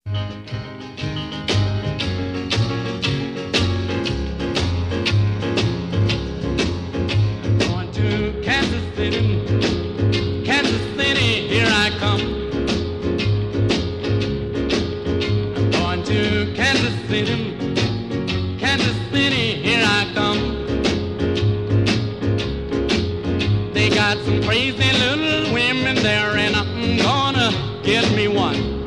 Going to Kansas City, here I come. I'm going to Kansas City, here I come. They got some crazy little women there, and I'm gonna get me one.